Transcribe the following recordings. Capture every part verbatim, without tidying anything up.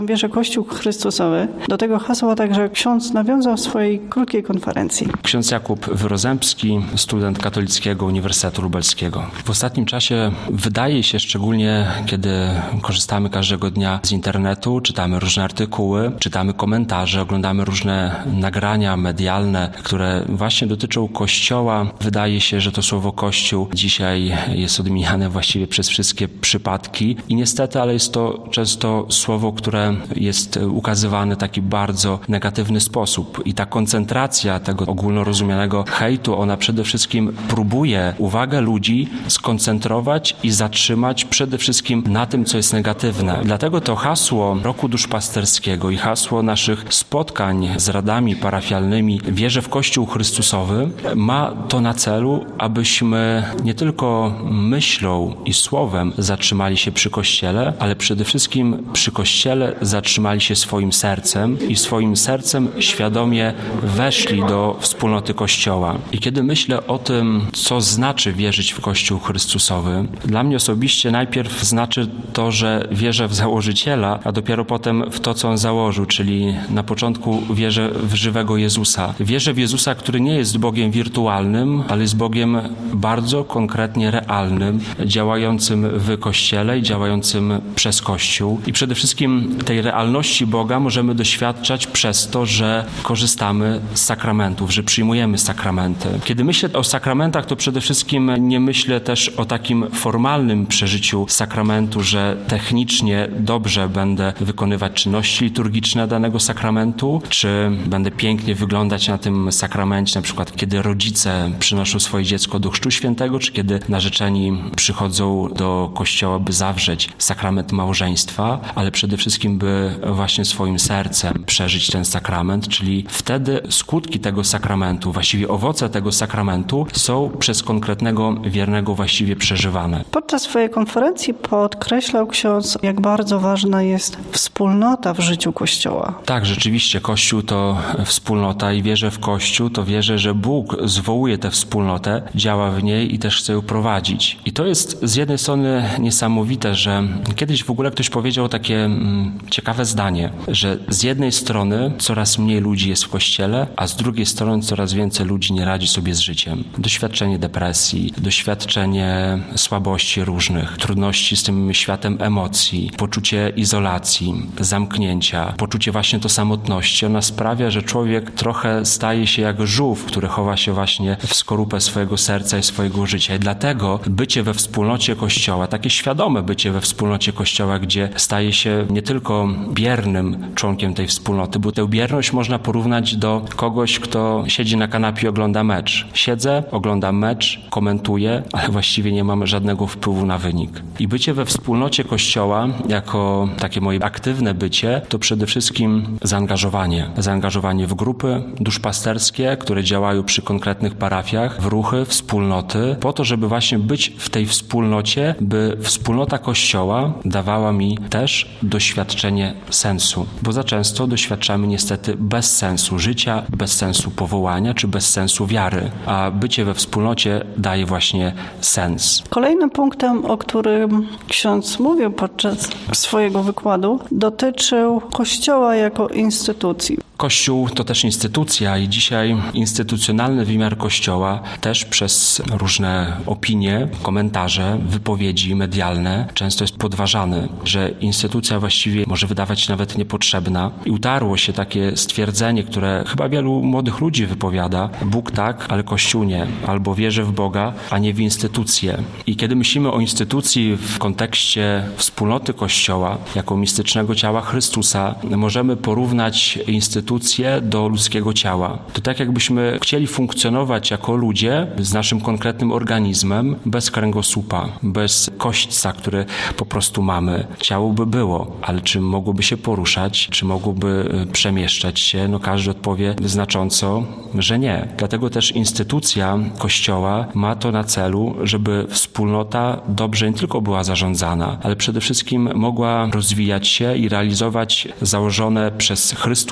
Wierzę Kościół Chrystusowy. Do tego hasła także ksiądz nawiązał w swojej krótkiej konferencji. Ksiądz Jakub Wyrozemski, student Katolickiego Uniwersytetu Lubelskiego. W ostatnim czasie wydaje się, szczególnie kiedy korzystamy każdego dnia z internetu, czytamy różne artykuły, czytamy komentarze, oglądamy różne nagrania medialne, które właśnie dotyczą Kościoła. Wydaje się, że to słowo Kościół dzisiaj jest odmieniane właściwie przez wszystkie przypadki i niestety, ale jest to często słowo, które jest ukazywane w taki bardzo negatywny sposób i ta koncentracja tego ogólnorozumianego hejtu, ona przede wszystkim próbuje uwagę ludzi skoncentrować i zatrzymać przede wszystkim na tym, co jest negatywne. Dlatego to hasło Roku Duszpasterskiego i hasło naszych spotkań z radami parafialnymi Wierzę w Kościół Chrystusowy ma to na celu, abyśmy nie tylko myślą i słowem zatrzymali się przy Kościele, ale przede wszystkim przy Kościele zatrzymali się swoim sercem i swoim sercem świadomie weszli do wspólnoty Kościoła. I kiedy myślę o tym, co znaczy wierzyć w Kościół Chrystusowy, dla mnie osobiście najpierw znaczy to, że wierzę w założyciela, a dopiero potem w to, co on założył, czyli na początku wierzę w żywego Jezusa. Wierzę w Jezusa, który nie jest Bogiem wirtualnym, ale jest Bogiem bardzo konkretnie realnym, działającym w Kościele i działającym przez Kościół. I przede wszystkim tej realności Boga możemy doświadczać przez to, że korzystamy z sakramentów, że przyjmujemy sakramenty. Kiedy myślę o sakramentach, to przede wszystkim nie myślę też o takim formalnym przeżyciu sakramentu, że technicznie dobrze będę wykonywać czynności liturgiczne danego sakramentu, czy będę pięknie wyglądać na tym sakramencie, na przykład kiedy rodzice przynoszą swoje dziecko do Chrztu Świętego, czy kiedy narzeczeni przychodzą do kościoła, by zawrzeć sakrament małżeństwa, ale przede wszystkim, by właśnie swoim sercem przeżyć ten sakrament, czyli wtedy skutki tego sakramentu, właściwie owoce tego sakramentu są przez konkretnego wiernego właściwie przeżywane. Podczas swojej konferencji podkreślał ksiądz, jak bardzo ważna jest wspólnota w życiu Kościoła. Tak, rzeczywiście Kościół to wspólnota i wierzę w Kościół, to wierzę, że Bóg zwołuje tę wspólnotę, działa w niej i też chce ją prowadzić. I to jest z jednej strony niesamowite, że kiedyś w ogóle ktoś powiedział takie mm, ciekawe zdanie, że z jednej strony coraz mniej ludzi jest w Kościele, a z drugiej strony coraz więcej ludzi nie radzi sobie z życiem. Doświadczenie depresji, doświadczenie słabości różnych, trudności z tym światem emocji, poczucie izolacji, zamknięcia, poczucie właśnie to samotności. Ona sprawia, że człowiek trochę staje się jak żółw, który chowa się właśnie w skorupę swojego serca i swojego życia. I dlatego bycie we wspólnocie Kościoła, takie świadome bycie we wspólnocie Kościoła, gdzie staje się nie tylko biernym członkiem tej wspólnoty, bo tę bierność można porównać do kogoś, kto siedzi na kanapie i ogląda mecz. Siedzę, oglądam mecz, komentuję, ale właściwie nie mam żadnego wpływu na wynik. I bycie we wspólnocie Kościoła, jako takie moje aktywne bycie, to przede wszystkim zaangażowanie. Zaangażowanie w grupy duszpasterskie, które działają przy konkretnych parafiach, w ruchy, wspólnoty, po to, żeby właśnie być w tej wspólnocie, by wspólnota Kościoła dawała mi też doświadczenie sensu. Bo za często doświadczamy niestety bez sensu życia, bez sensu powołania, czy bez sensu wiary. A bycie we wspólnocie daje właśnie sens. Kolejnym punktem, o którym ksiądz mówił podczas swojego wykładu, dotyczył Kościoła jako instytucji. Kościół to też instytucja i dzisiaj instytucjonalny wymiar Kościoła też przez różne opinie, komentarze, wypowiedzi medialne często jest podważany, że instytucja właściwie może wydawać się nawet niepotrzebna. I utarło się takie stwierdzenie, które chyba wielu młodych ludzi wypowiada: Bóg tak, ale Kościół nie. Albo wierzę w Boga, a nie w instytucję. I kiedy myślimy o instytucji w kontekście wspólnoty Kościoła, jako mistycznego ciała Chrystusa, możemy porównać instytucję do ludzkiego ciała. To tak jakbyśmy chcieli funkcjonować jako ludzie z naszym konkretnym organizmem bez kręgosłupa, bez kośćca, który po prostu mamy. Ciało by było, ale czy mogłoby się poruszać, czy mogłoby przemieszczać się? No każdy odpowie znacząco, że nie. Dlatego też instytucja Kościoła ma to na celu, żeby wspólnota dobrze nie tylko była zarządzana, ale przede wszystkim mogła rozwijać się i realizować założone przez Chrystusa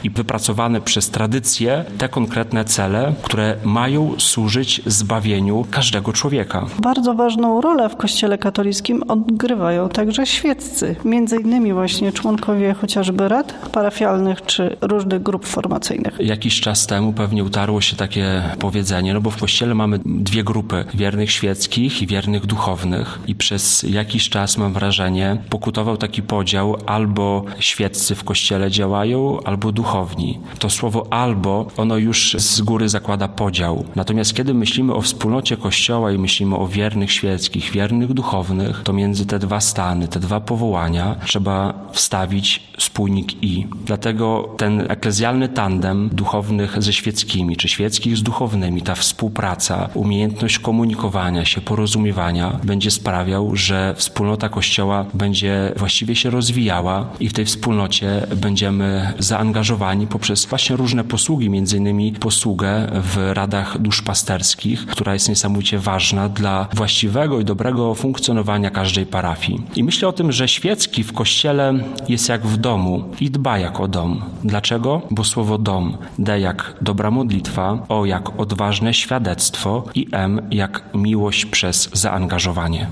i wypracowane przez tradycję te konkretne cele, które mają służyć zbawieniu każdego człowieka. Bardzo ważną rolę w Kościele katolickim odgrywają także świeccy, między innymi właśnie członkowie chociażby rad parafialnych czy różnych grup formacyjnych. Jakiś czas temu pewnie utarło się takie powiedzenie, no bo w Kościele mamy dwie grupy, wiernych świeckich i wiernych duchownych i przez jakiś czas, mam wrażenie, pokutował taki podział, albo świeccy w Kościele działają, albo duchowni. To słowo albo, ono już z góry zakłada podział. Natomiast kiedy myślimy o wspólnocie Kościoła i myślimy o wiernych świeckich, wiernych duchownych, to między te dwa stany, te dwa powołania trzeba wstawić spójnik i. Dlatego ten eklezjalny tandem duchownych ze świeckimi, czy świeckich z duchownymi, ta współpraca, umiejętność komunikowania się, porozumiewania będzie sprawiał, że wspólnota Kościoła będzie właściwie się rozwijała i w tej wspólnocie będziemy zaangażowani poprzez właśnie różne posługi, między innymi posługę w radach duszpasterskich, która jest niesamowicie ważna dla właściwego i dobrego funkcjonowania każdej parafii. I myślę o tym, że świecki w Kościele jest jak w domu i dba jak o dom. Dlaczego? Bo słowo dom D jak dobra modlitwa, O jak odważne świadectwo i M jak miłość przez zaangażowanie.